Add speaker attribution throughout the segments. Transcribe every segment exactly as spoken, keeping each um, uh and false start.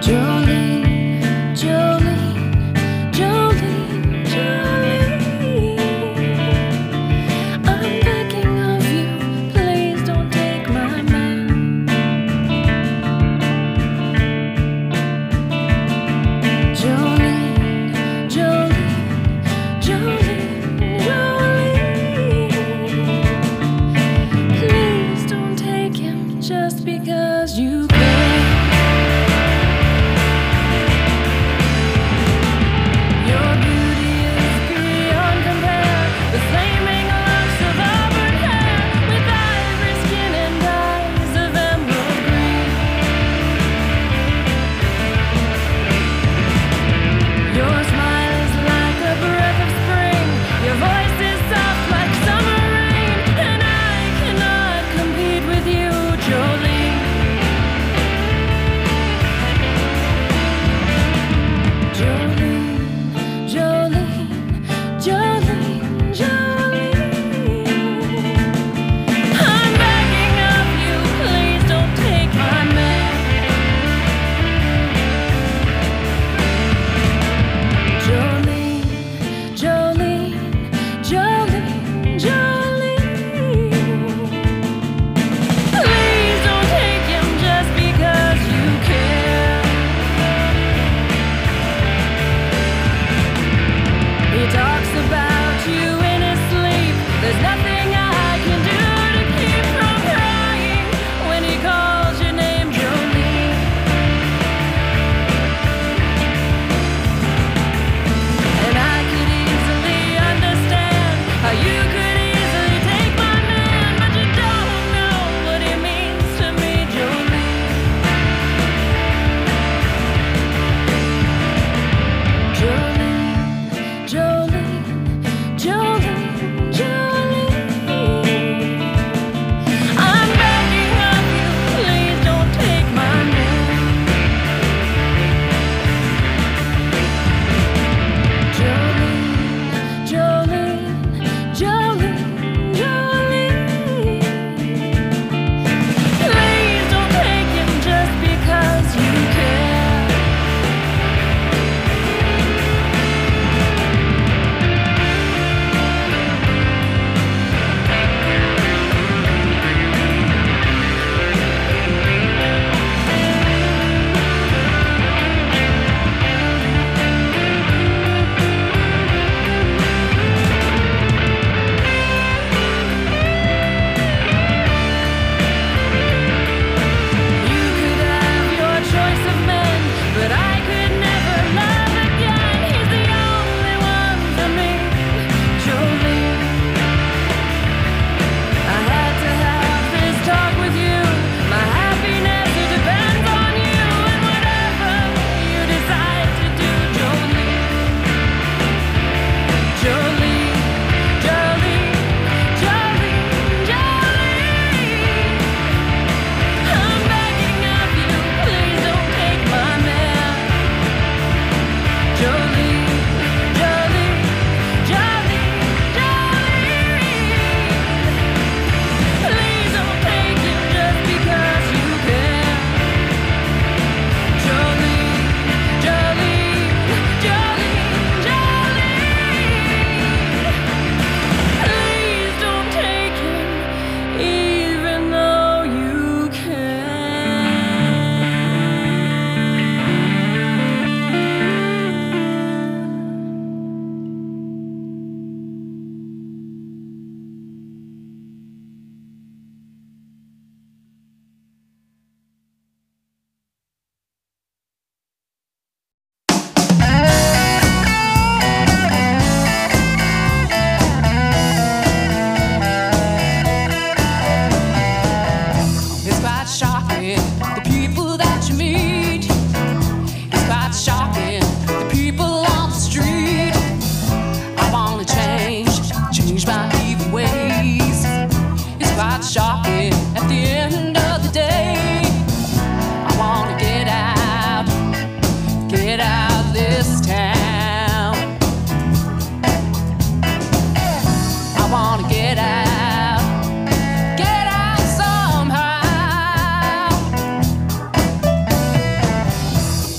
Speaker 1: Jolene, Jolene, Jolene, Jolene. I'm begging of you, please don't take my man. Jolene, Jolene, Jolene, Jolene. Please don't take him just because you can.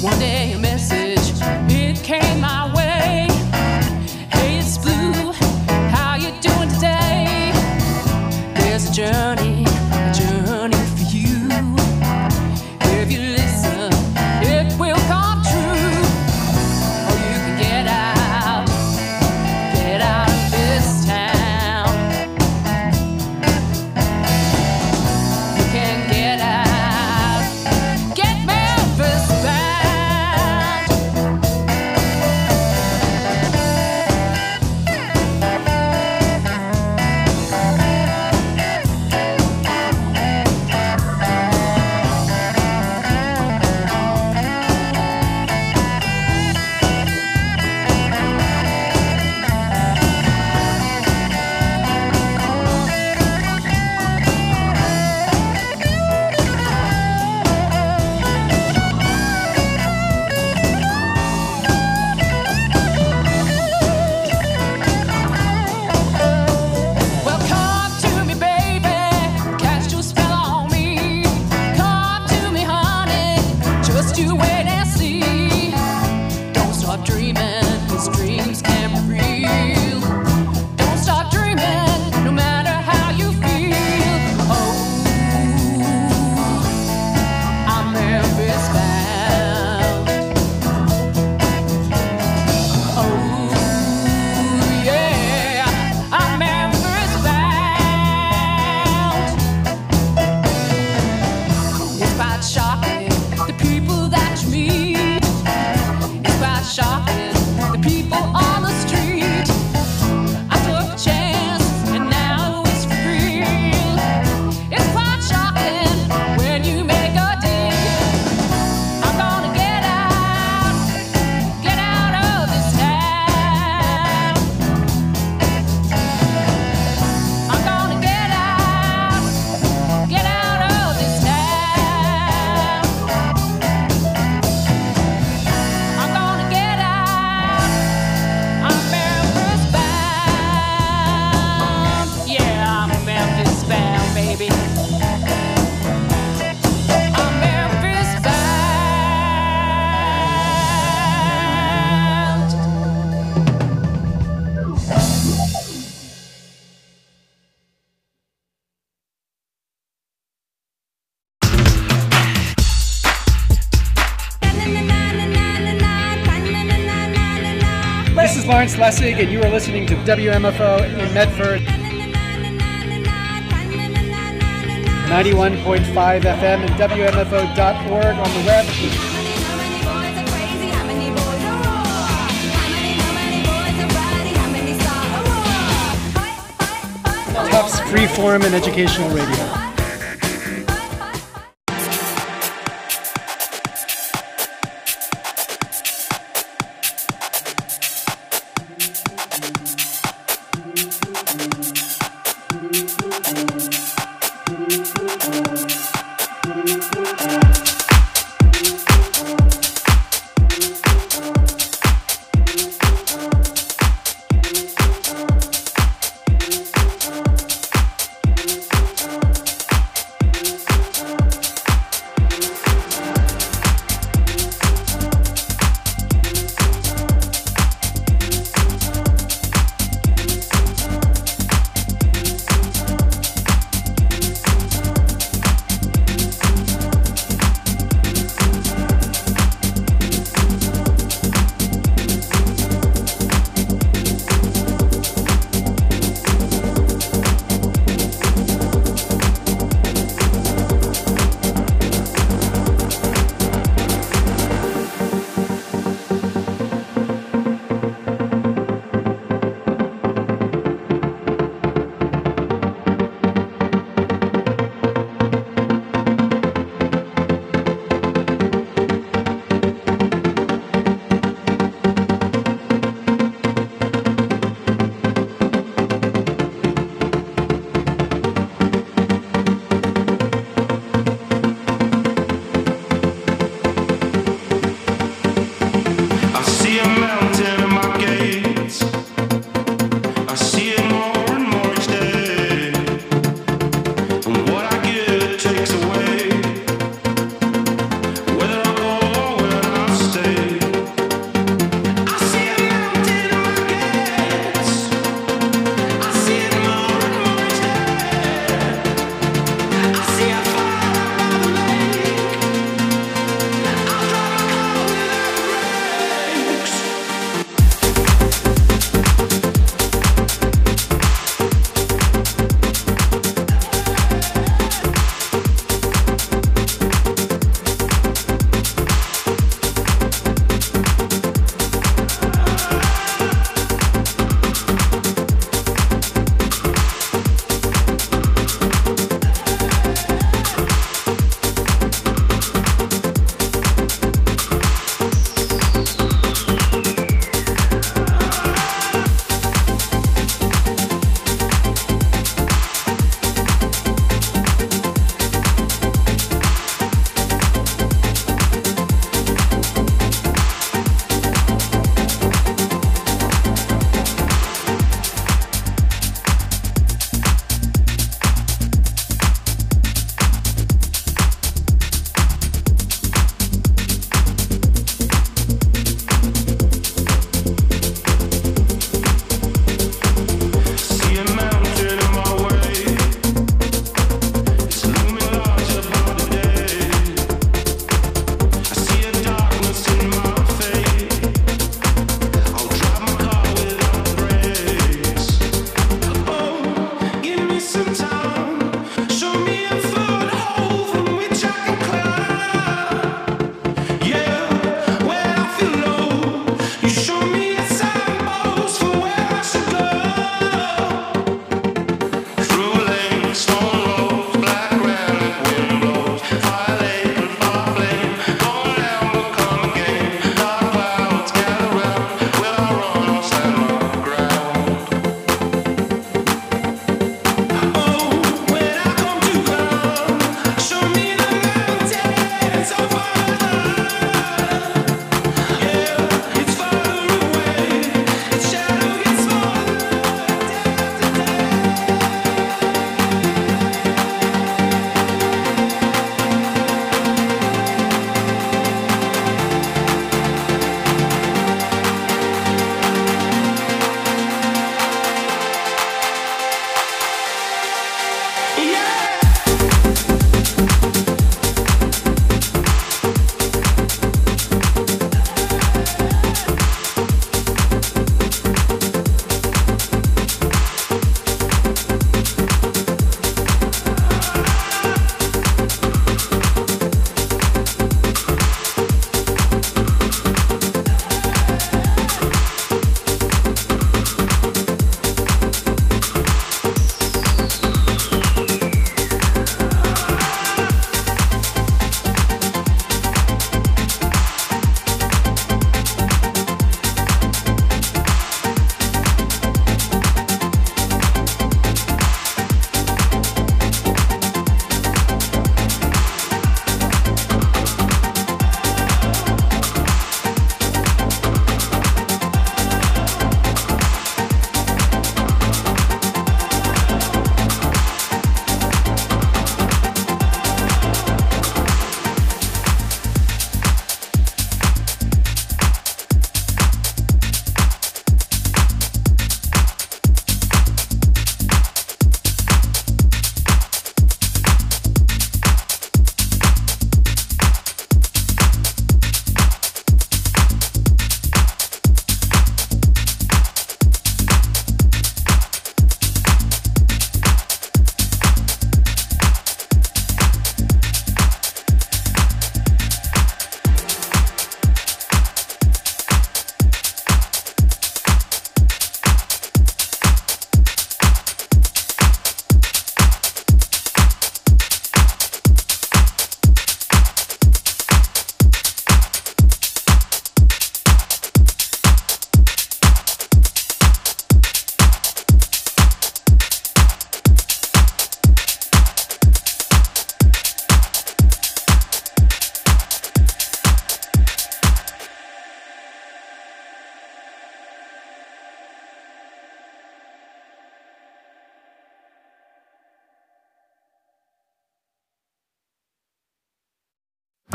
Speaker 1: One day a message, it came my way. Hey, it's Blue, how you doing today? There's a journey, a journey for you. If you listen, it will come true. Or you can get out, get out of this town. You can get out, get Memphis bound. Well, come to me, baby, cast your spell on me. Come to me, honey, just you wait and see. Don't stop dreaming, 'cause dreams can be real. Don't stop dreaming, no matter how you feel. Oh, I'm Memphis bound. Oh, yeah, I'm Memphis bound. It's quite shocking, the people that you meet. It's quite shocking, the people on the street. I took a chance, and now it's real. It's quite shocking when you make a deal. I'm gonna get out, get out of this town. I'm gonna get out, get out of this town. I'm gonna get out, I'm Memphis bound. Yeah, I'm Memphis bound, baby. I'm Memphis bound.
Speaker 2: This is Lawrence Lessig, and you are listening to W M F O in Medford, ninety-one point five F M and W M F O dot org on the web. Tufts Freeform and Educational Radio.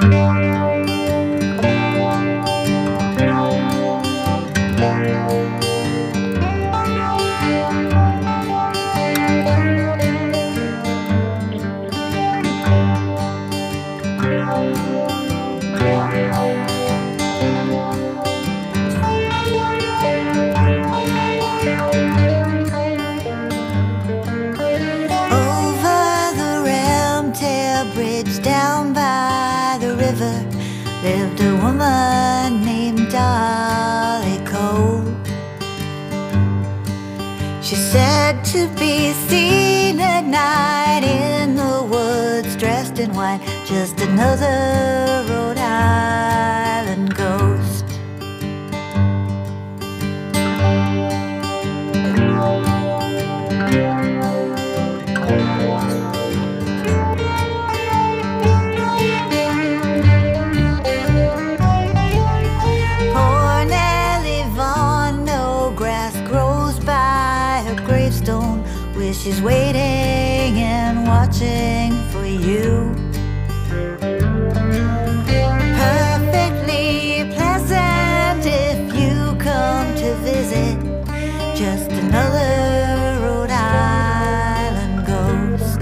Speaker 3: Lived a woman named Dolly Cole. She said to be seen at night in the woods, dressed in white, just another Rhode Island ghost. She's waiting and watching for you. Perfectly pleasant if you come to visit, just another Rhode Island ghost.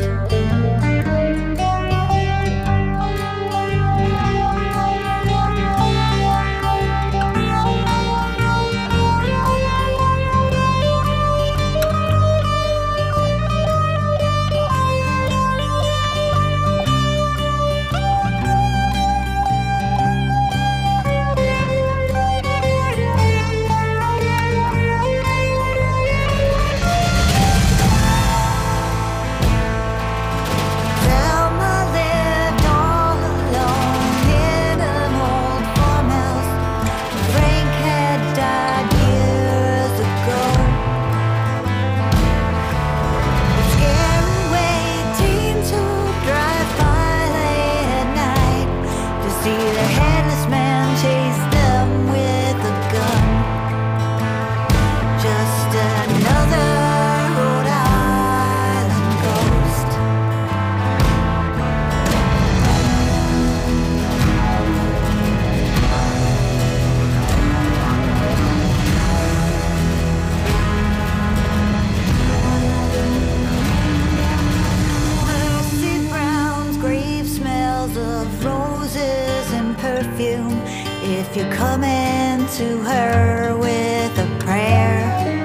Speaker 3: If you're coming to her with a prayer.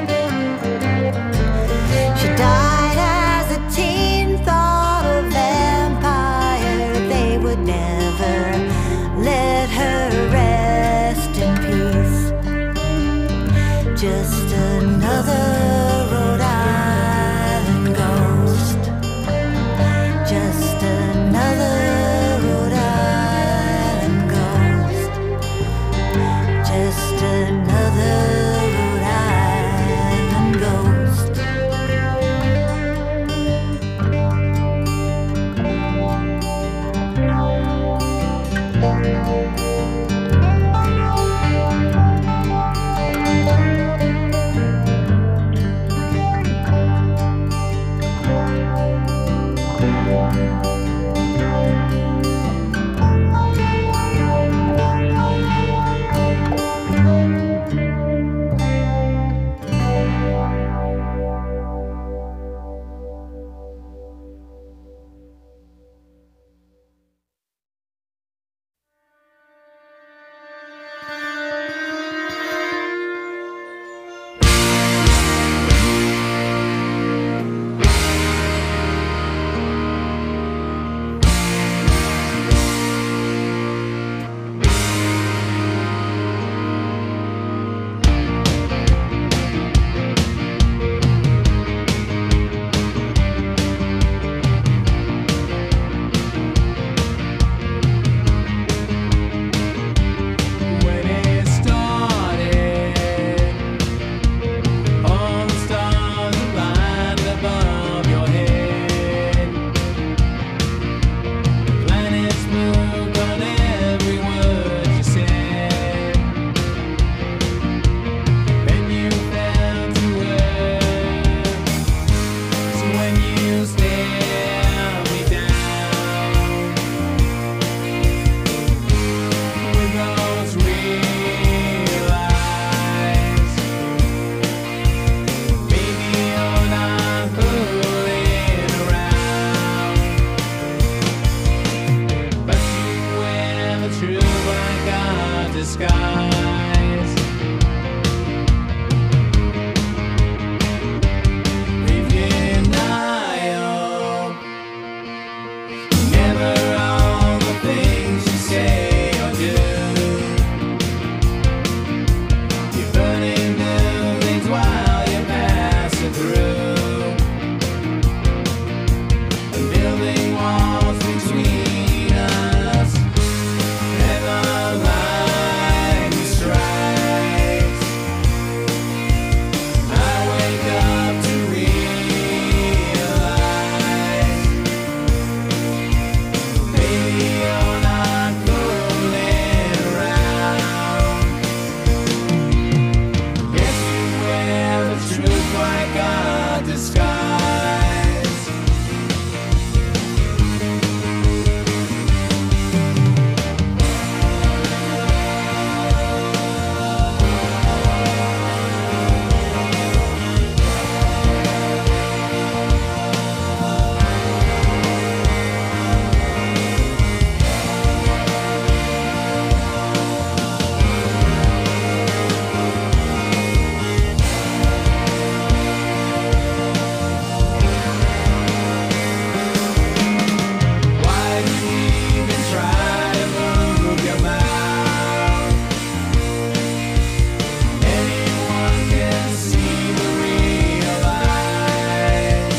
Speaker 3: She died as a teen, thought a vampire. They would never let her rest in peace. Just another Rhode Island ghost. Just another Rhode Island ghost. Just another Rhode Island ghost.
Speaker 4: disguise. Leave denial. Never all the things you say or do. You're burning buildings while you're passing through, and building walls between us. Never mind strikes. I wake up to realize, baby, you're not fooling around. Guess you wear the truth like a disguise. Why do you even try to move your mouth? Anyone can see the real eyes.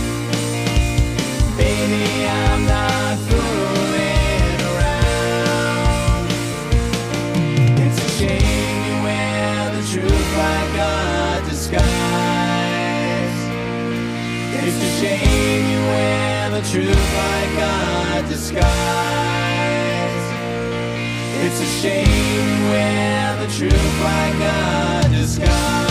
Speaker 4: Baby, I'm not fooling around. It's a shame you wear the truth like a disguise. It's a shame you wear the truth like a disguise. It's a shame you wear the truth like a disguise.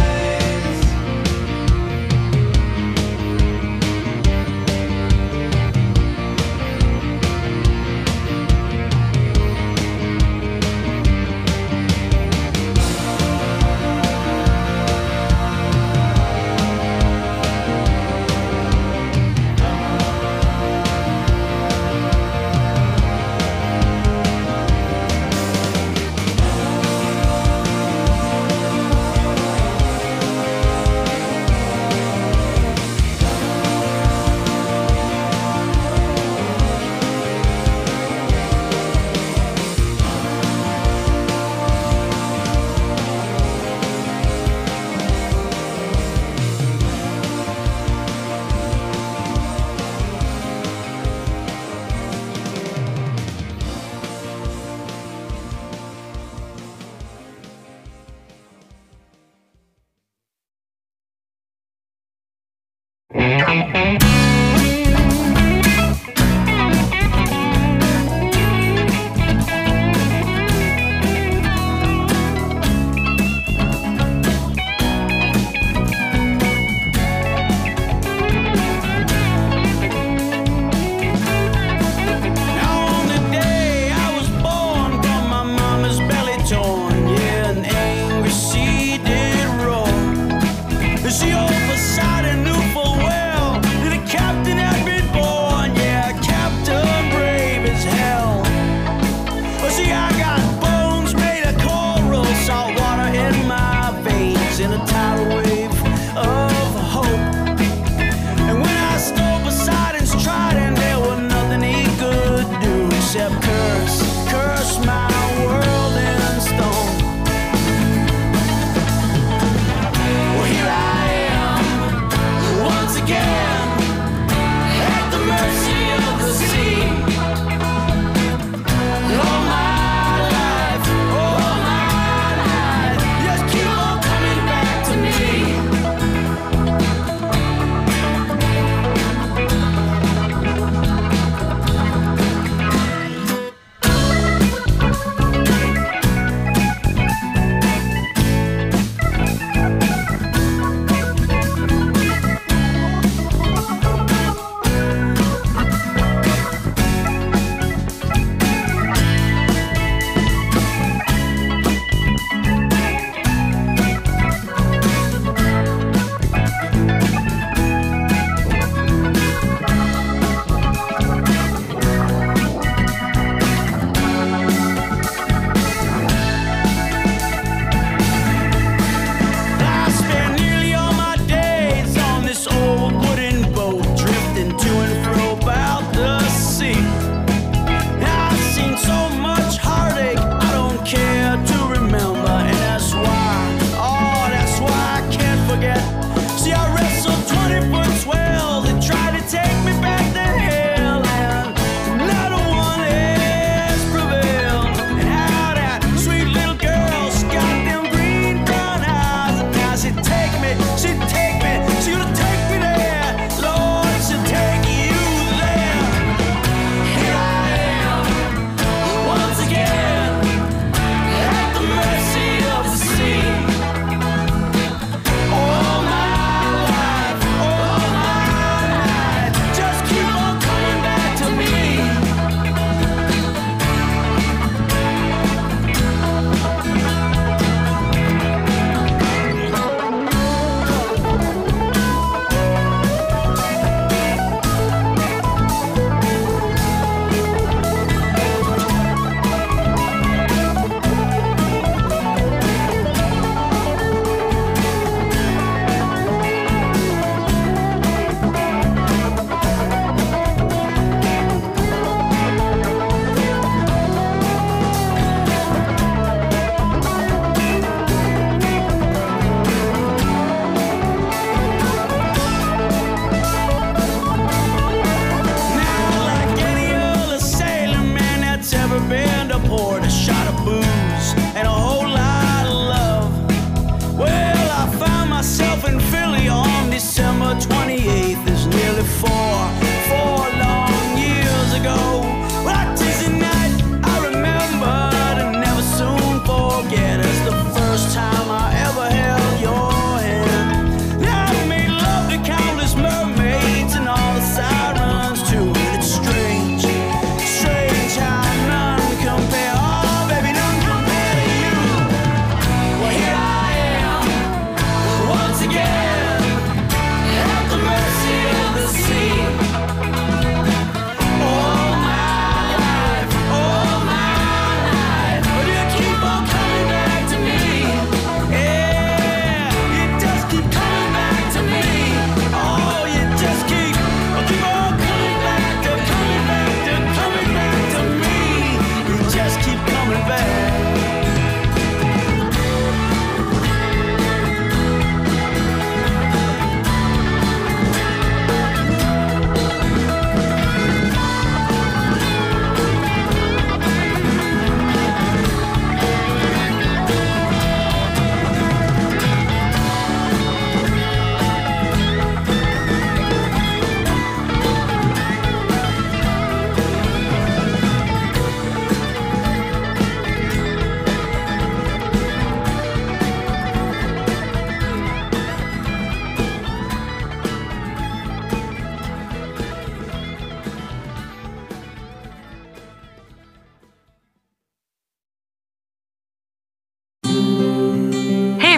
Speaker 5: Now on the day I was born, got my mama's belly torn. Yeah, an angry sea did roar. She oversight and knew full well that a cow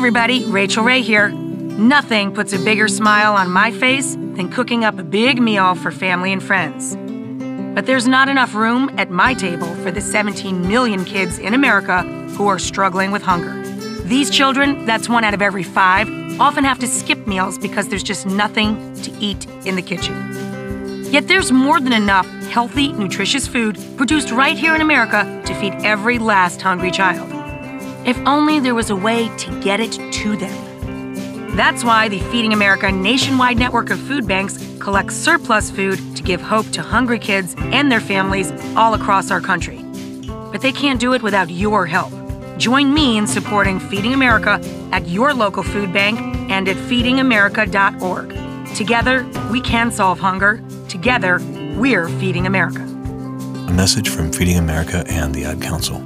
Speaker 6: everybody, Rachel Ray here. Nothing puts a bigger smile on my face than cooking up a big meal for family and friends. But there's not enough room at my table for the seventeen million kids in America who are struggling with hunger. These children, that's one out of every five, often have to skip meals because there's just nothing to eat in the kitchen. Yet there's more than enough healthy, nutritious food produced right here in America to feed every last hungry child. If only there was a way to get it to them. That's why the Feeding America nationwide network of food banks collects surplus food to give hope to hungry kids and their families all across our country. But they can't do it without your help. Join me in supporting Feeding America at your local food bank and at feeding america dot org. Together, we can solve hunger. Together, we're Feeding America.
Speaker 7: A message from Feeding America and the Ad Council.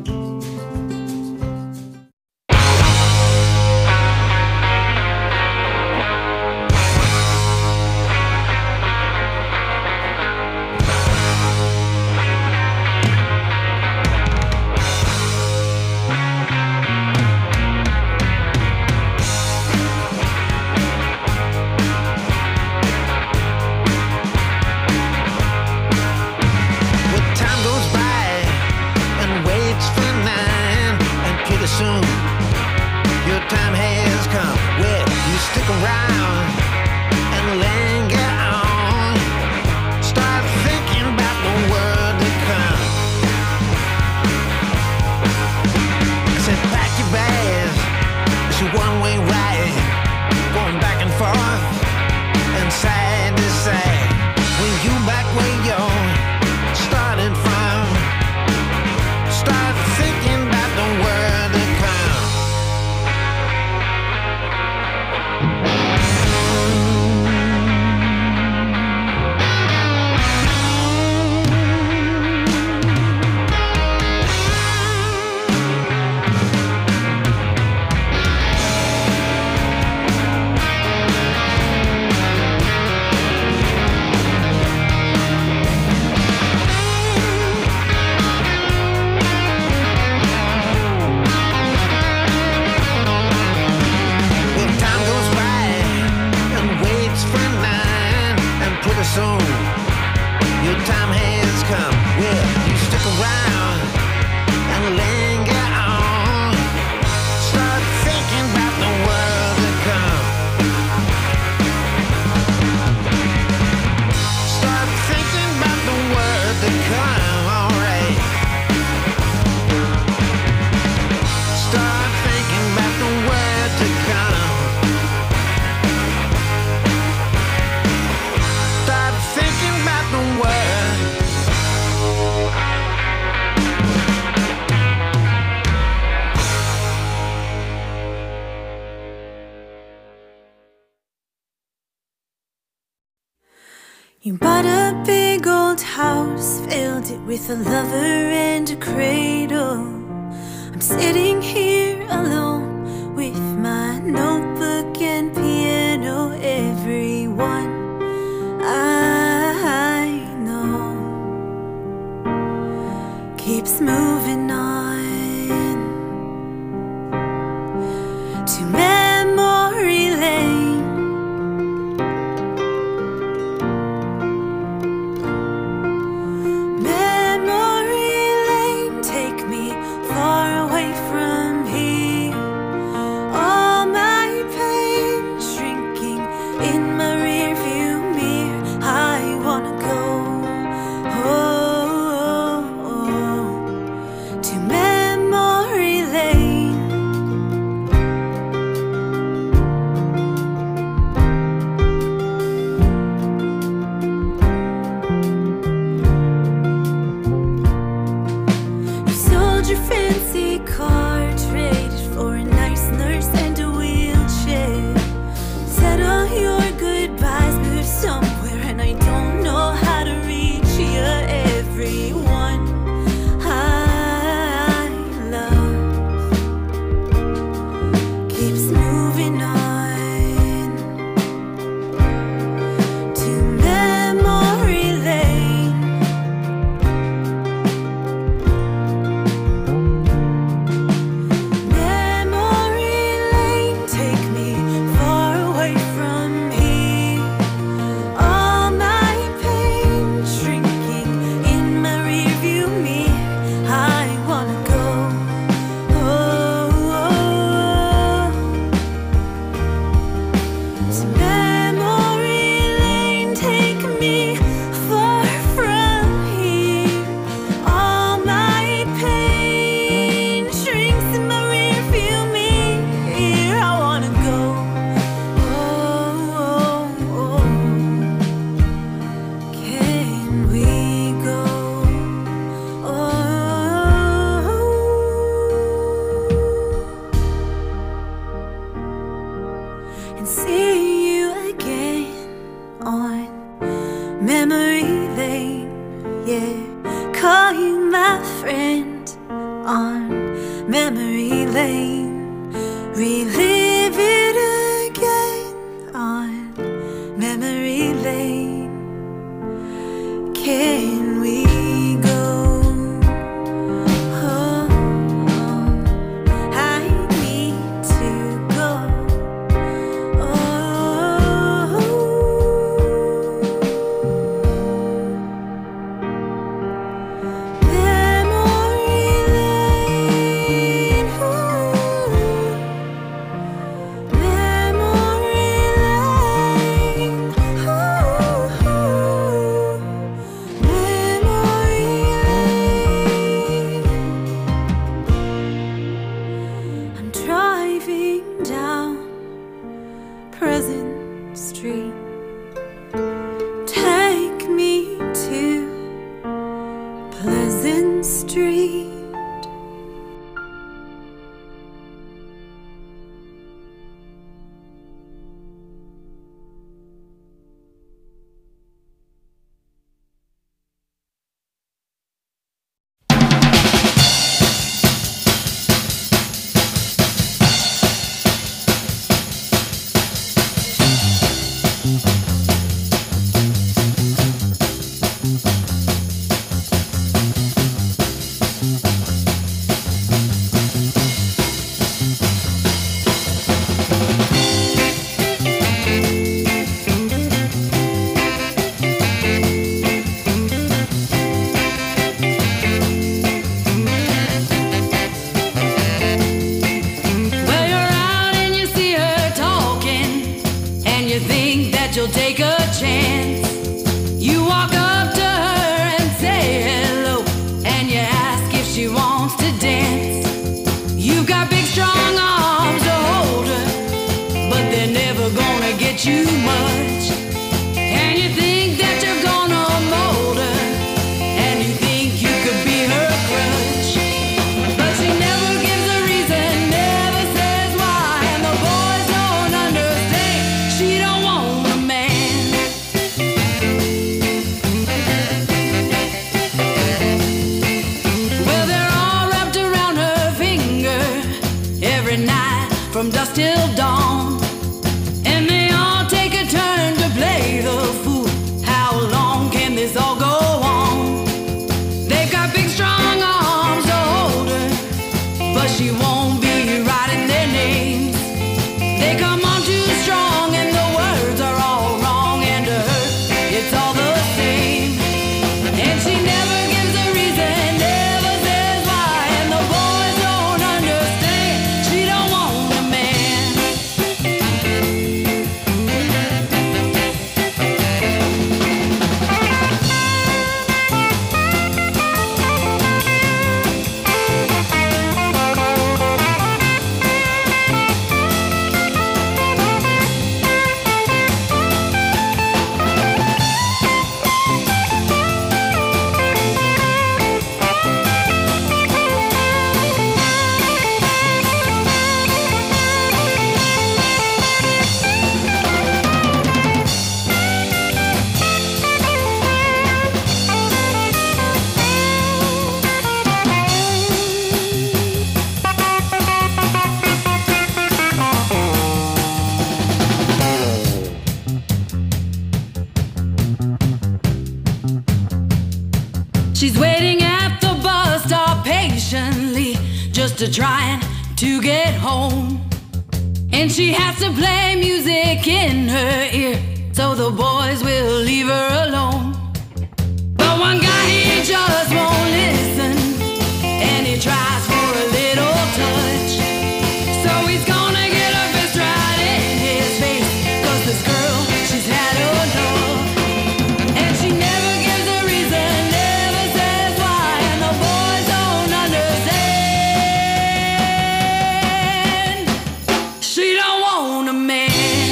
Speaker 8: You bought a big old house, filled it with a lover and a cradle. I'm sitting here alone with my notebook and piano. Everyone I know keeps moving on to memory lane. Memory lane, take me far away from driving down Pleasant Street. Take me to Pleasant Street.
Speaker 1: She's waiting at the bus stop patiently, just to trying to get home. And she has to play music in her ear, so the boys will leave her alone. But one guy, he just won't listen, and he tries for a little touch. So he's gonna get a fist right in his face, 'cause this girl, she's had enough. And she never gives a reason, never says why, and the boys don't understand. She don't want a man.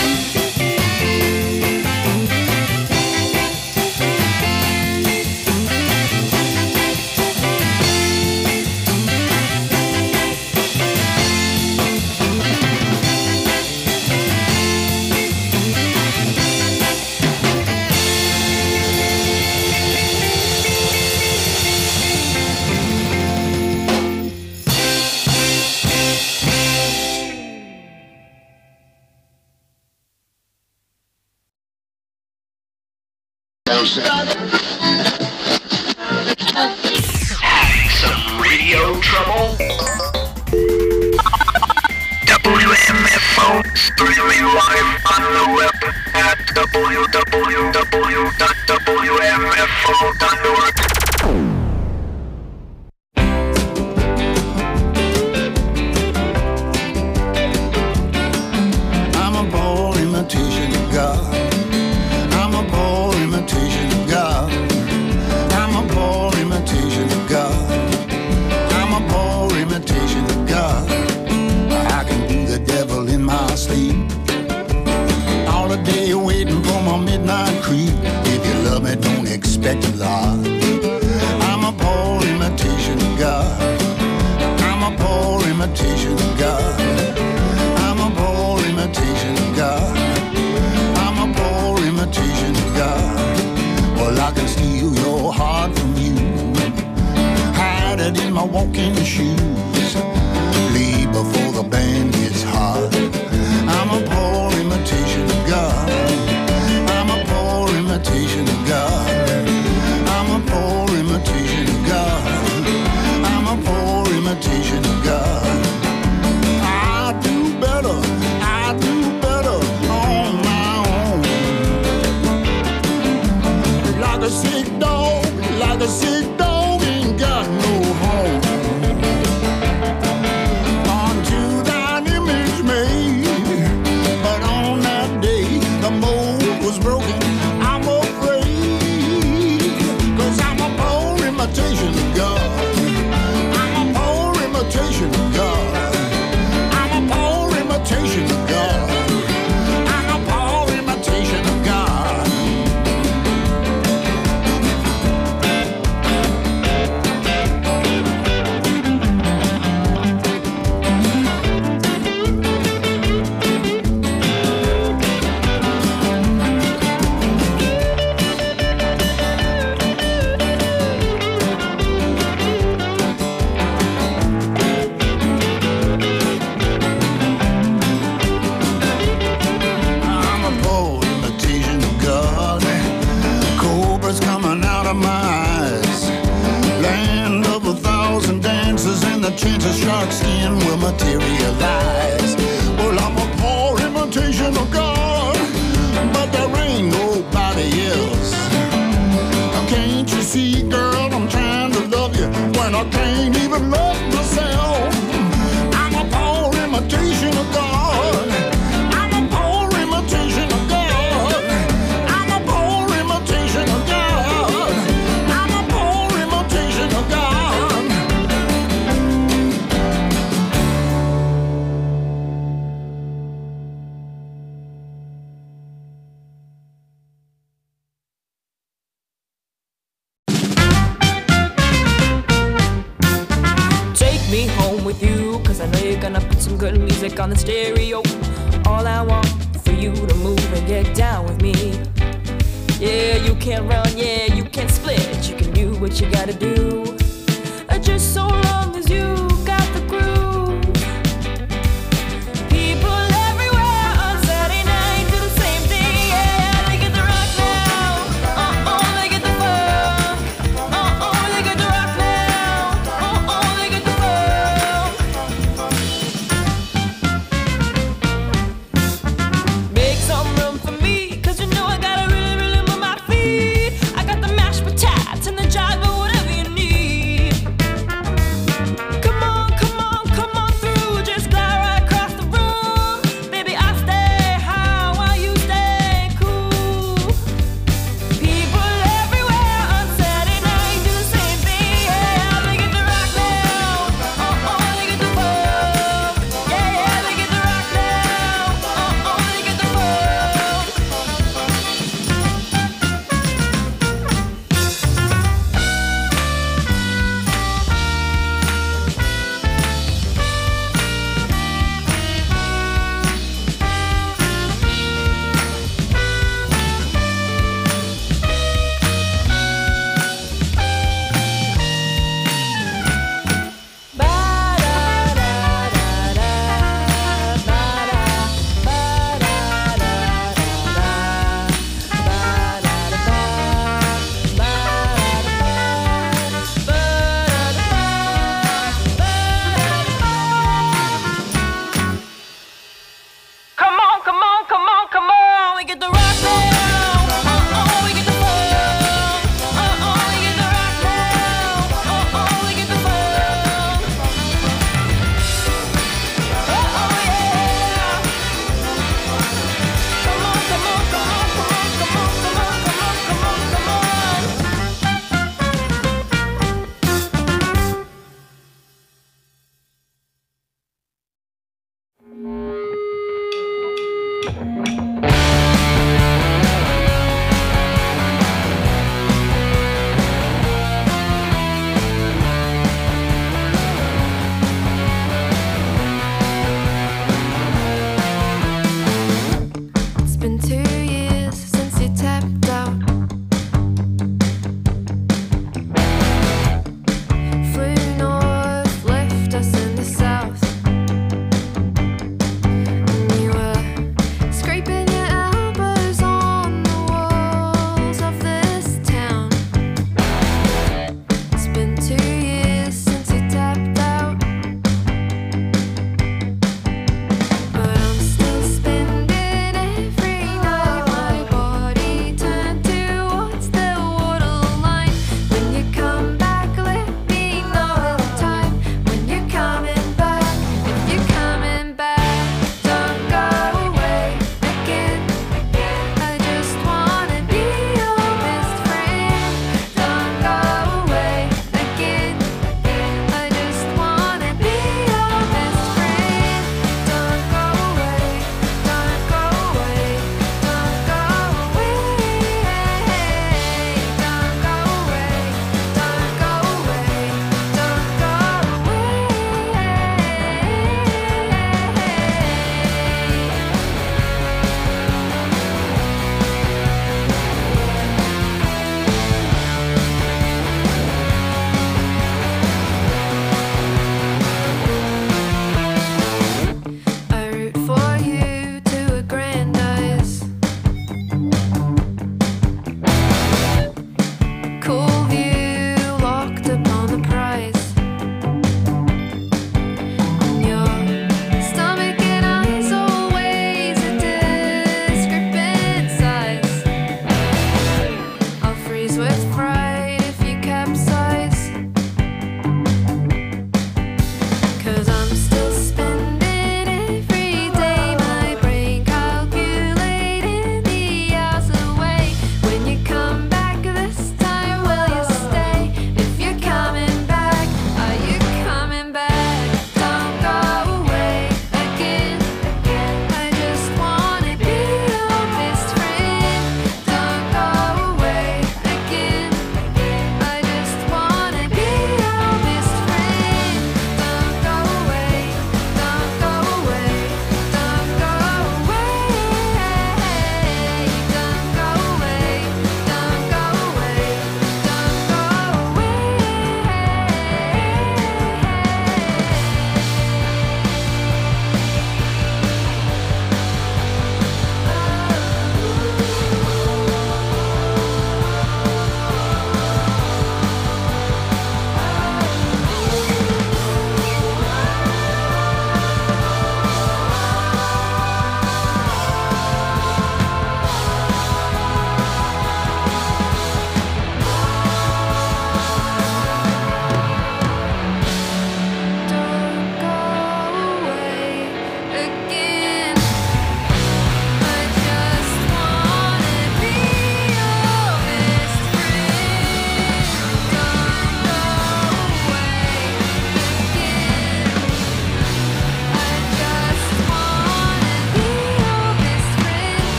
Speaker 9: Having some radio trouble? W M F O streaming live on the web at w w w dot w m f o dot org.
Speaker 10: I'm a poor imitation of God. I'm a poor imitation of God. I'm a poor imitation of God. I'm a poor imitation of God. I can do the imitation of God. I'm a poor imitation of God. I'm a poor imitation of God. Well, I can steal your heart from you, hide it in my walking shoes, leave before the band gets hot. I'm a poor imitation of God. I'm a poor imitation of God. I'm a poor imitation of God. I'm a poor imitation of God. I do better, I do better on my own. Like a sick dog, like a sick dog ain't got no home. Unto thine image made, but on that day the mold was broken. I'm afraid, 'cause I'm a poor imitation of God. I'm a poor imitation of God. I'm a poor imitation of God. I'm a poor imitation of God. I'm a poor imitation of God. Cobras coming out of my eyes. Land of a thousand dances, and the chance of shark skin will materialize. Well, I'm a poor imitation of God, but there ain't nobody else. Can't you see, girl, I'm trying to love you when I can't even love myself. I'm a poor imitation of God. I'm a poor imitation of God. I'm a poor imitation of God. I'm a poor imitation of God.
Speaker 11: Take me home with you, 'cause I know you're gonna put some good music on the stereo. All I want for you to move and get down with me. Yeah, you can't run, yeah, you can't split. You can do what you gotta do. Uh, Just so long as you got the groove. People everywhere on Saturday night do the same thing. Yeah, they get the rock now. Uh-oh, they get the funk. Uh-oh, they get the rock now. Uh-oh, they get the funk. Make some room for me, 'cause you know I gotta really, really move my feet. I got the mashed potatoes and the jive, but whatever you need. Come on,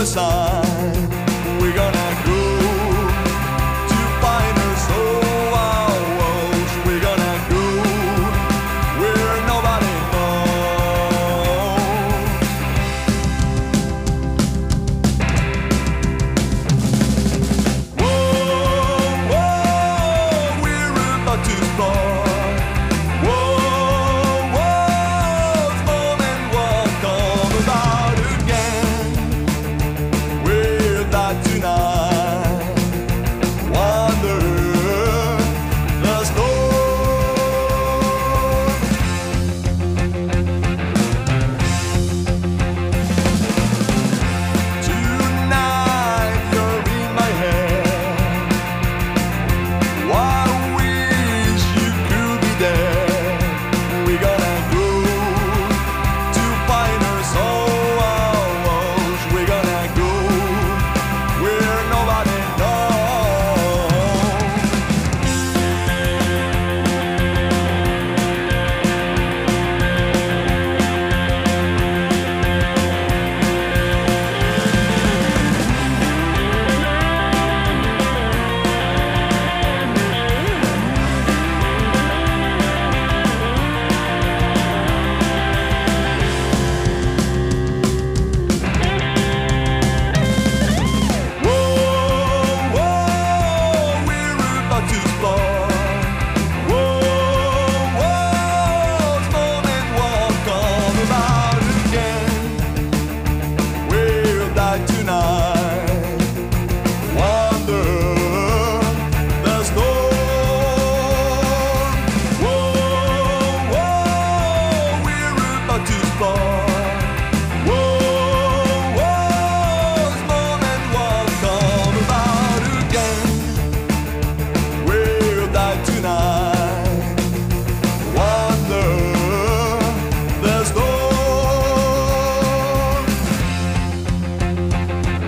Speaker 12: sun.